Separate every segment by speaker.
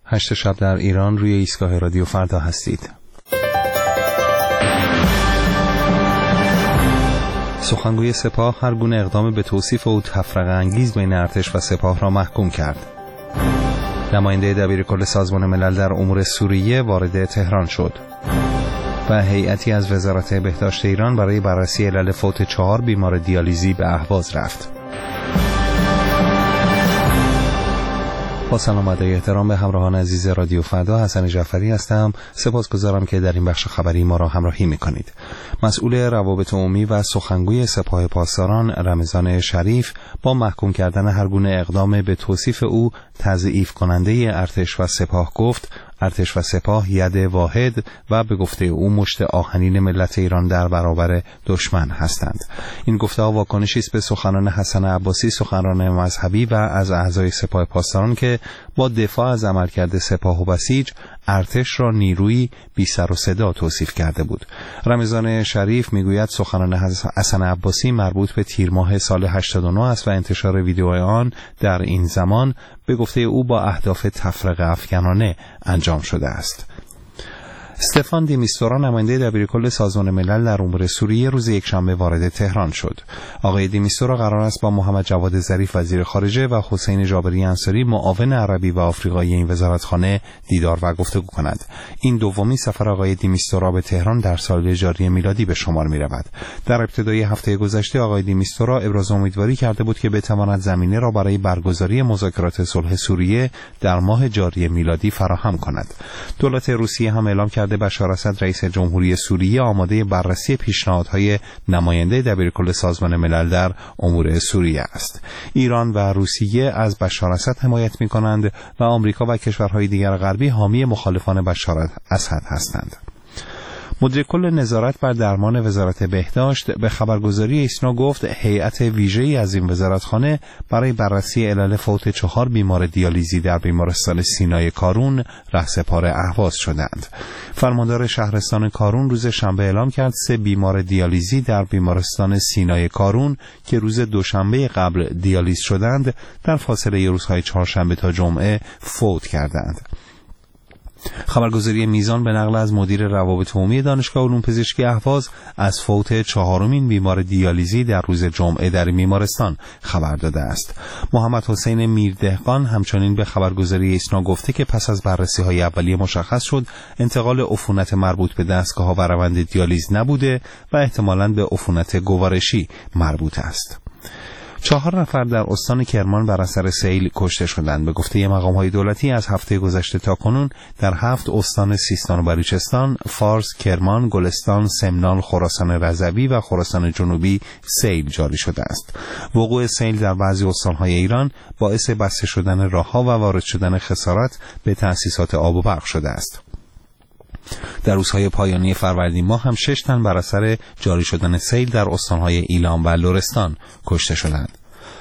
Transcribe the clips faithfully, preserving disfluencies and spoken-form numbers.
Speaker 1: هشت شب در ایران روی ایستگاه رادیو فردا هستید. سخنگوی سپاه هر گونه اقدام به توصیف او تفرقه انگیز بین ارتش و سپاه را محکوم کرد. نماینده دبیرکل سازمان ملل در امور سوریه وارد تهران شد و هیئتی از وزارت بهداشت ایران برای بررسی علل فوت چهار بیمار دیالیزی به اهواز رفت. با سلام و ادای احترام به همراهان عزیز رادیو فردا، حسن جعفری هستم. سپاسگزارم که در این بخش خبری ما را همراهی می‌کنید. مسئول روابط عمومی و سخنگوی سپاه پاسداران رمضان شریف با محکوم کردن هر گونه اقدام به توصیف او تضعیف کننده ارتش و سپاه گفت ارتش و سپاه ید واحد و به گفته او مشت آهنین ملت ایران در برابر دشمن هستند. این گفته‌ها واکنشی است به سخنان حسن عباسی، سخنران مذهبی و از اعضای سپاه پاسداران که با دفاع از عملکرد سپاه و بسیج ارتش را نیروی بی سر و صدا توصیف کرده بود. رمضان شریف میگوید سخنان حسن عباسی مربوط به تیر ماه سال هشتاد و نه است و انتشار ویدیو آن در این زمان به گفته او با اهداف تفرقه افکنانه انجام شده است. استفان دی میستورا نماینده دبیرکل سازمان ملل در امور سوریه روز یکشنبه وارد تهران شد. آقای دی میستورا قرار است با محمد جواد ظریف وزیر خارجه و حسین جابری انصاری معاون عربی و آفریقایی این وزارتخانه دیدار و گفتگو کند. این دومین سفر آقای دی میستورا به تهران در سال جاری میلادی به شمار می رود. در ابتدای هفته گذشته آقای دی میستورا ابراز امیدواری کرده بود که بتواند زمینه را برای برگزاری مذاکرات صلح سوریه در ماه جاری میلادی فراهم کند. دولت روسیه هم اعلام کرد بشار اسد رئیس جمهوری سوریه آماده بررسی پیشنهادهای نماینده دبیرکل سازمان ملل در امور سوریه است. ایران و روسیه از بشار اسد حمایت می‌کنند و آمریکا و کشورهای دیگر غربی حامی مخالفان بشار اسد هستند. مدیر کل نظارت بر درمان وزارت بهداشت به خبرگزاری ایسنا گفت هیئت ویژه‌ای از این وزارتخانه برای بررسی علل فوت چهار بیمار دیالیزی در بیمارستان سینای کارون رهسپار اهواز شدند. فرماندار شهرستان کارون روز شنبه اعلام کرد سه بیمار دیالیزی در بیمارستان سینای کارون که روز دوشنبه قبل دیالیز شدند در فاصله روزهای چهارشنبه تا جمعه فوت کردند. خبرگزاری میزان به نقل از مدیر روابط عمومی دانشگاه علوم پزشکی اهواز از فوت چهارمین بیمار دیالیزی در روز جمعه در بیمارستان خبر داده است. محمد حسین میردهقان همچنین به خبرگزاری ایسنا گفته که پس از بررسی‌های اولیه مشخص شد انتقال عفونت مربوط به دستگاه‌ها و روند دیالیز نبوده و احتمالاً به عفونت گوارشی مربوط است. چهار نفر در استان کرمان بر اثر سیل کشته شدند. به گفته مقام‌های دولتی از هفته گذشته تا کنون در هفت استان سیستان و بلوچستان، فارس، کرمان، گلستان، سمنان، خراسان رضوی و خراسان جنوبی سیل جاری شده است. وقوع سیل در بعضی استان‌های ایران باعث بسته شدن راه‌ها و وارد شدن خسارات به تأسیسات آب و برق شده است. در روزهای پایانی فروردین ماه هم شش تن بر اثر جاری شدن سیل در استانهای ایلام و لرستان کشته شدند.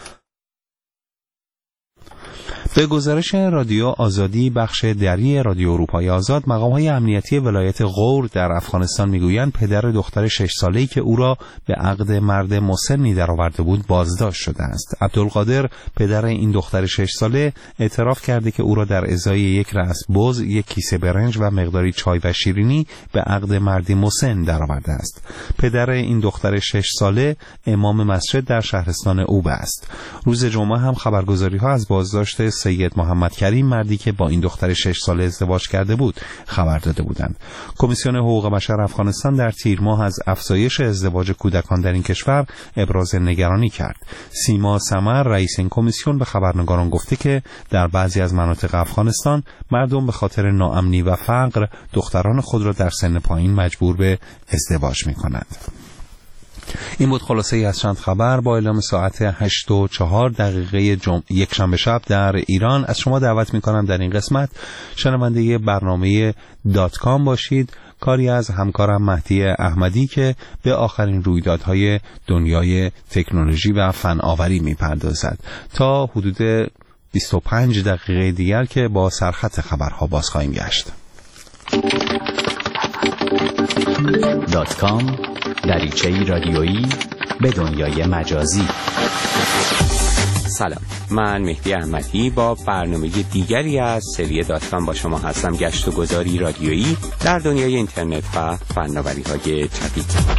Speaker 1: به گزارش رادیو آزادی بخش دری رادیو اروپای آزاد، مقام‌های امنیتی ولایت غور در افغانستان میگویند پدر دختر شش ساله‌ای که او را به عقد مرد مسنی درآورده بود بازداشت شده است. عبدالقادر پدر این دختر شش ساله اعتراف کرده که او را در ازای یک رأس بز، یک کیسه برنج و مقداری چای و شیرینی به عقد مردی مسن درآورده است. پدر این دختر شش ساله امام مسجد در شهرستان اوبه است. روز جمعه هم خبرگزاری‌ها از بازداشت سید محمد کریم، مردی که با این دختر شش ساله ازدواج کرده بود، خبر داده بودند. کمیسیون حقوق بشر افغانستان در تیر ماه از افزایش ازدواج کودکان در این کشور ابراز نگرانی کرد. سیما سمر رئیس این کمیسیون به خبرنگاران گفته که در بعضی از مناطق افغانستان مردم به خاطر ناامنی و فقر دختران خود را در سن پایین مجبور به ازدواج می‌کنند. این بود خلاصه ای از چند خبر با اعلام ساعت هشت و چهار دقیقه جم... یک شنبه شب در ایران. از شما دعوت میکنم در این قسمت شنونده برنامه دات کام باشید، کاری از همکارم مهدی احمدی که به آخرین رویدادهای دنیای تکنولوژی و فناوری میپردازد تا حدود بیست و پنج دقیقه دیگر که با سرخط خبرها باز خواهیم گشت.
Speaker 2: دات کام، دریچه‌ای رادیویی به دنیای مجازی.
Speaker 3: سلام، من مهدی احمدی با برنامه دیگری از سری دات کام با شما هستم. گشت و گذاری رادیویی در دنیای اینترنت و فناوری‌های جدید.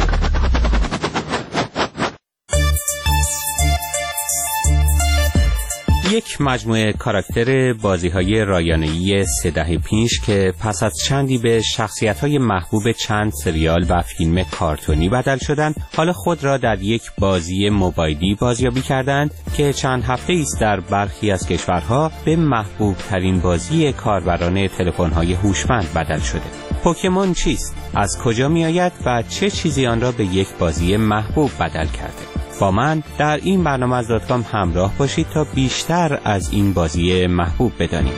Speaker 3: یک مجموعه کاراکتر بازی‌های رایانه‌ای سه دهه پیش که پس از چندی به شخصیت‌های محبوب چند سریال و فیلم کارتونی بدل شدند، حالا خود را در یک بازی موبایلی بازیابی کردند که چند هفته‌ای است در برخی از کشورها به محبوب‌ترین بازی کاربران تلفن‌های هوشمند بدل شده. پوکمون چیست؟ از کجا می‌آید و چه چیزی آن را به یک بازی محبوب بدل کرده؟ با من در این برنامه از دات کام همراه باشید تا بیشتر از این بازی محبوب بدانیم.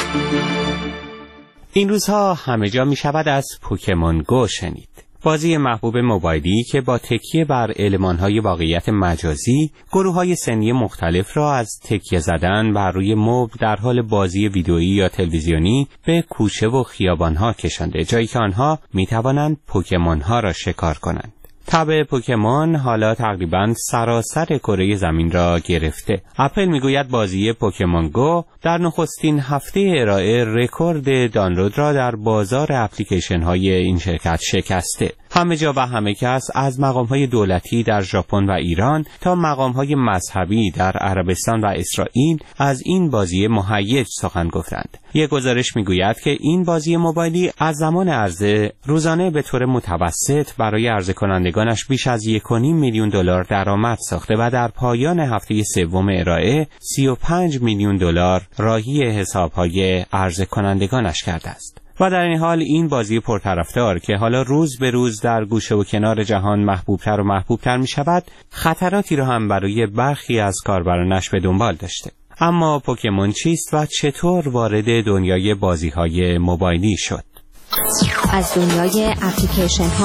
Speaker 3: این روزها همه جا می شود از پوکمون گو شنید. بازی محبوب موبایلی که با تکیه بر المان‌های واقعیت مجازی گروه‌های سنی مختلف را از تکیه زدن بر روی مبل در حال بازی ویدئویی یا تلویزیونی به کوچه و خیابان‌ها کشانده، جایی که آنها می توانند پوکمون‌ها را شکار کنند. تب پوکمون حالا تقریباً سراسر کره زمین را گرفته. اپل میگوید بازی پوکمون گو در نخستین هفته ارائه رکورد دانلود را در بازار اپلیکیشن های این شرکت شکسته. همه جا و همه کس، از مقام های دولتی در ژاپن و ایران تا مقام های مذهبی در عربستان و اسرائیل، از این بازی مهیج سخن گفتند. یک گزارش میگوید که این بازی موبایلی از زمان عرضه روزانه به طور متوسط برای عرضه کنندگانش بیش از یک و نیم میلیون دلار درآمد ساخته و در پایان هفته سوم ارائه سی و پنج میلیون دلار راهی حساب‌های عرضه کنندگانش کرده است. و در این حال این بازی پرطرفدار که حالا روز به روز در گوشه و کنار جهان محبوبتر و محبوبتر می شود، خطراتی را هم برای برخی از کاربرانش به دنبال داشته. اما پوکمون چیست و چطور وارد دنیای بازی‌های موبایلی شد؟
Speaker 4: از دنیای اپلیکیشن ها.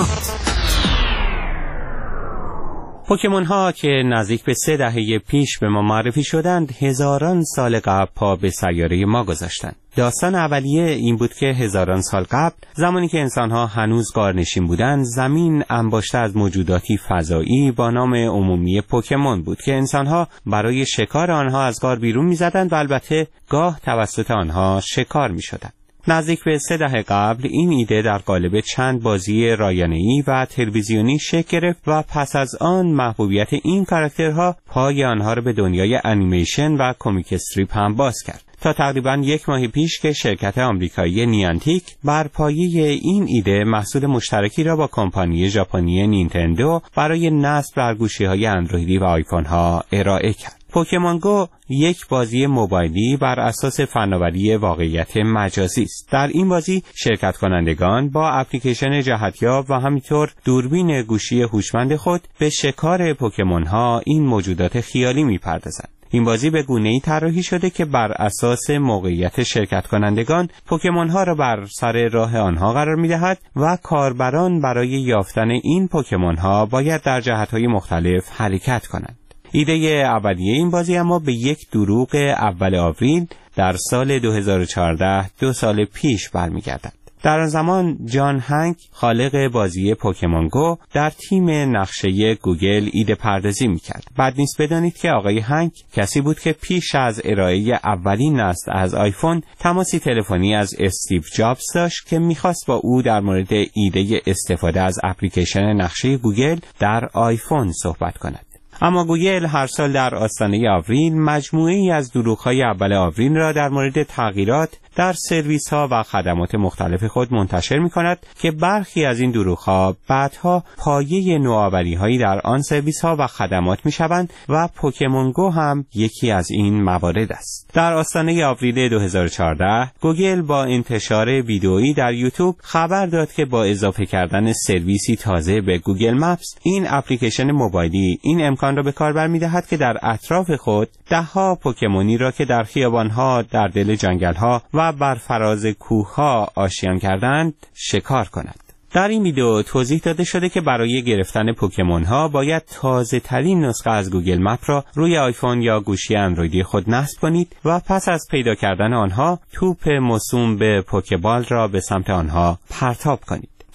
Speaker 3: پوکمون ها که نزدیک به سه دهه پیش به ما معرفی شدند، هزاران سال قبل پا به سیاره ما گذاشتند. داستان اولیه این بود که هزاران سال قبل، زمانی که انسان‌ها هنوز غارنشین بودند، زمین انباشته از موجوداتی فضایی با نام عمومی پوکمون بود که انسان‌ها برای شکار آنها از غار بیرون می‌زدند و البته گاه توسط آنها شکار می‌شدند. نزدیک به سه دهه قبل این ایده در قالب چند بازی رایانه‌ای و تلویزیونی شکل گرفت و پس از آن محبوبیت این کاراکترها پای آنها را به دنیای انیمیشن و کمیک استریپ هم باز کرد، تا تقریباً یک ماه پیش که شرکت آمریکایی نیانتیک بر پایه این ایده محصول مشترکی را با کمپانی ژاپنی نینتندو برای نصب بر گوشی‌های اندرویدی و آیفون ها ارائه کرد. پوکمون گو یک بازی موبایلی بر اساس فناوری واقعیت مجازی است. در این بازی شرکت کنندگان با اپلیکیشن جهتیاب و همینطور دوربین گوشی هوشمند خود به شکار پوکمون ها، این موجودات خیالی می‌پردازند. این بازی به گونه‌ای طراحی شده که بر اساس موقعیت شرکت کنندگان پوکمون ها را بر سر راه آنها قرار می‌دهد و کاربران برای یافتن این پوکمون ها باید در جهت‌های مختلف حرکت کنند. ایده اولیه این بازی اما به یک دروغ اول آوریل در سال دو هزار و چهارده، دو سال پیش برمیگردد. در آن زمان جان هنگ، خالق بازی پوکمون گو، در تیم نقشه گوگل ایده پردازی میکرد. بد نیست بدانید که آقای هنگ کسی بود که پیش از ارائه اولین نسل از آیفون تماسی تلفنی از استیو جابز داشت که میخواست با او در مورد ایده استفاده از اپلیکیشن نقشه گوگل در آیفون صحبت کند. اما گوگل هر سال در آستانه آوریل مجموعه‌ای از دروغ‌های اول آوریل را در مورد تغییرات در سرویس‌ها و خدمات مختلف خود منتشر می‌کند که برخی از این دروغ‌ها بعدها پایه نوآوری‌هایی در آن سرویس‌ها و خدمات می‌شوند و پوکمون گو هم یکی از این موارد است. در آستانه آوریل دو هزار و چهارده گوگل با انتشار ویدئویی در یوتیوب خبر داد که با اضافه کردن سرویسی تازه به گوگل مپس، این اپلیکیشن موبایلی این امکان را به کار برمی‌دهد که در اطراف خود ده‌ها پوکمونی را که در خیابان‌ها، در دل جنگل‌ها و بر فراز کوه‌ها آشیان کردند شکار کند. در این ویدیو توضیح داده شده که برای گرفتن پوکمون ها باید تازه ترین نسخه از گوگل مپ را روی آیفون یا گوشی اندرویدی خود نصب کنید و پس از پیدا کردن آنها توپ موسوم به پوکبال را به سمت آنها پرتاب کنید.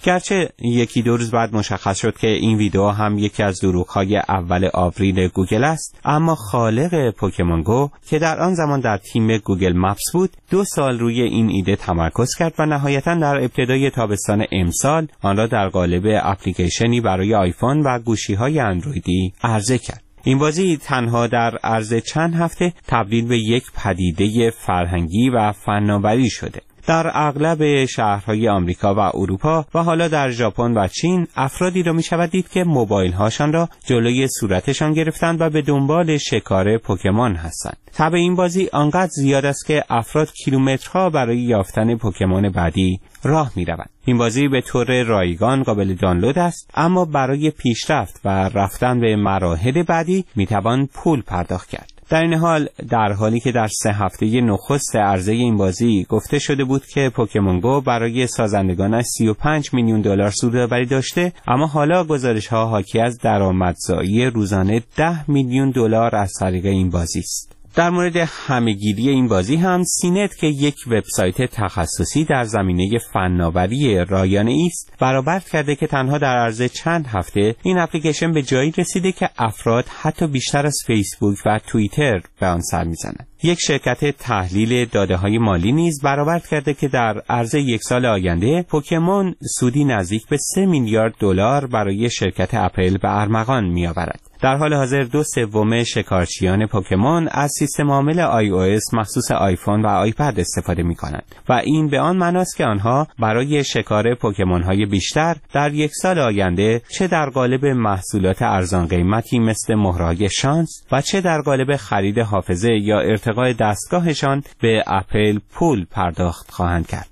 Speaker 3: گرچه یکی دو روز بعد مشخص شد که این ویدیو هم یکی از دروغ‌های اول آوریل گوگل است، اما خالق پوکمون گو که در آن زمان در تیم گوگل مپس بود دو سال روی این ایده تمرکز کرد و نهایتاً در ابتدای تابستان امسال آن را در قالب اپلیکیشنی برای آیفون و گوشی‌های اندرویدی عرضه کرد. این بازی تنها در عرض چند هفته تبدیل به یک پدیده فرهنگی و فناوری شده. در اغلب شهرهای آمریکا و اروپا و حالا در ژاپن و چین افرادی را می‌شود دید که موبایل‌هاشان را جلوی صورتشان گرفتند و به دنبال شکار پوکمون هستند. تب این بازی آنقدر زیاد است که افراد کیلومترها برای یافتن پوکمون بعدی راه می‌روند. این بازی به طور رایگان قابل دانلود است، اما برای پیشرفت و رفتن به مراحل بعدی می‌توان پول پرداخت کرد. در این حال در حالی که در سه هفته نخست عرضه این بازی گفته شده بود که پوکمون گو برای سازندگانش سی و پنج میلیون دلار سودآوری داشته، اما حالا گزارش‌ها حاکی از درآمدزایی روزانه ده میلیون دلار از طریق این بازی است. در مورد همه‌گیری این بازی هم سینت که یک وبسایت تخصصی در زمینه فناوری رایانه‌ای است برآورد کرده که تنها در عرض چند هفته این اپلیکیشن به جایی رسیده که افراد حتی بیشتر از فیسبوک و توییتر به آن سر می‌زنند. یک شرکت تحلیل داده‌های مالی نیز برآورد کرده که در عرض یک سال آینده پوکمون سودی نزدیک به سه میلیارد دلار برای شرکت اپل به ارمغان می‌آورد. در حال حاضر دو سوم شکارچیان پوکمون از سیستم عامل آی او اس مخصوص آیفون و آیپد استفاده می‌کنند و این به آن معناست که آنها برای شکار پوکمون‌های بیشتر در یک سال آینده چه در قالب محصولات ارزان قیمتی مثل مهرهای شانس و چه در قالب خرید حافظه یا ارتقاء دستگاهشان به اپل پول پرداخت خواهند کرد.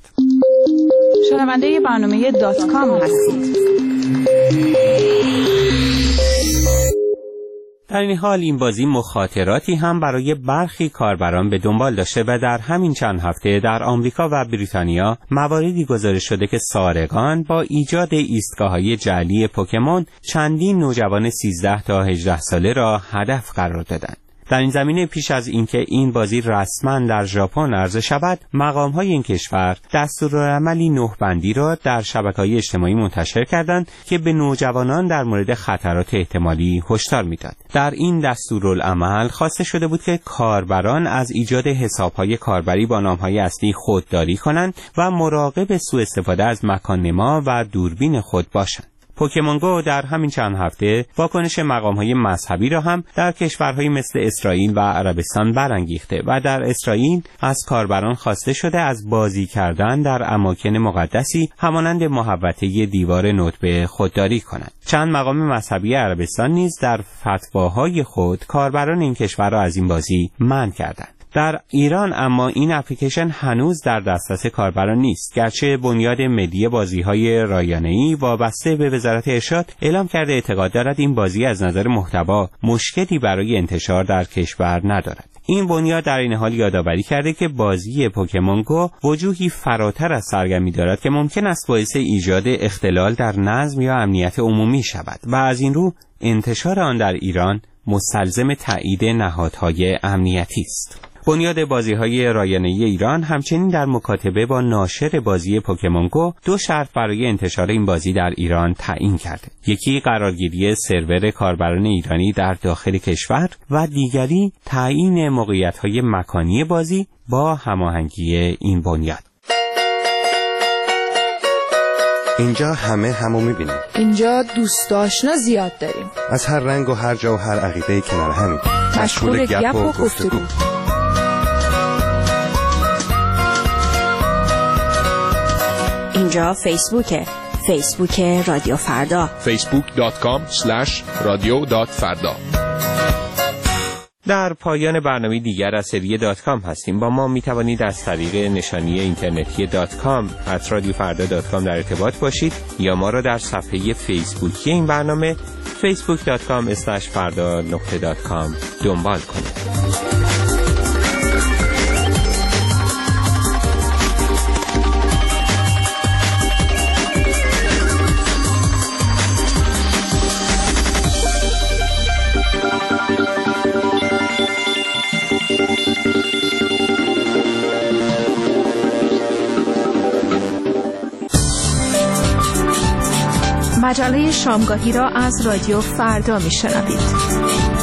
Speaker 5: شنونده برنامه دات کام هستید.
Speaker 3: در این حال این بازی مخاطراتی هم برای برخی کاربران به دنبال داشته و در همین چند هفته در آمریکا و بریتانیا مواردی گزارش شده که سارقان با ایجاد ایستگاه‌های جعلی پوکمون چندین نوجوان سیزده تا هجده ساله را هدف قرار دادند. در این زمینه پیش از اینکه این بازی رسما در ژاپن عرضه شود، مقام‌های این کشور دستورالعملی نه بندی را در شبکه‌های اجتماعی منتشر کردند که به نوجوانان در مورد خطرات احتمالی هشدار می‌داد. در این دستورالعمل خواسته شده بود که کاربران از ایجاد حساب‌های کاربری با نام‌های اصلی خودداری کنند و مراقب سوء استفاده از مکان‌نما و دوربین خود باشند. پوکمون گو در همین چند هفته واکنش مقام‌های مذهبی را هم در کشورهای مثل اسرائیل و عربستان برانگیخته و در اسرائیل از کاربران خواسته شده از بازی کردن در اماکن مقدسی همانند محوطه دیوار ندبه خودداری کنند. چند مقام مذهبی عربستان نیز در فتواهای خود کاربران این کشور را از این بازی منع کردند. در ایران اما این اپلیکیشن هنوز در دسترس کاربران نیست، گرچه بنیاد ملی بازی‌های رایانه‌ای وابسته به وزارت ارشاد اعلام کرده اعتقاد دارد این بازی از نظر محتوا مشکلی برای انتشار در کشور ندارد. این بنیاد در این حال یادآوری کرده که بازی پوکمون گو وجوهی فراتر از سرگرمی دارد که ممکن است باعث ایجاد اختلال در نظم یا امنیت عمومی شود و از این رو انتشار آن در ایران مستلزم تایید نهادهای امنیتی است. بنیاد بازی‌های رایانه‌ای ایران همچنین در مکاتبه با ناشر بازی پوکمون گو دو شرط برای انتشار این بازی در ایران تعیین کرده. یکی قرارگیری سرور کاربران ایرانی در داخل کشور و دیگری تعیین موقعیت‌های مکانی بازی با هماهنگی این بنیاد.
Speaker 1: اینجا همه همو می‌بینیم.
Speaker 5: اینجا دوست آشنا زیاد داریم.
Speaker 1: از هر رنگ و هر جا و هر عقیده‌ای کنار همیم.
Speaker 5: مشغول گپ و گفتگو.
Speaker 4: اینجا فیسبوکه. فیسبوک رادیو فردا.
Speaker 6: فیسبوک دات کام اسلش رادیو دات فردا.
Speaker 3: در پایان برنامه دیگر از سری دات کام هستیم. با ما می توانید از طریق نشانی اینترنتی دات کام ات رادیو فردا دات کام در ارتباط باشید یا ما را در صفحه فیسبوکی این برنامه فیسبوک دات کام اسلش فردا نقطه دات کام دنبال کنید.
Speaker 7: مجله شامگاهی را از رادیو فردا میشنوید.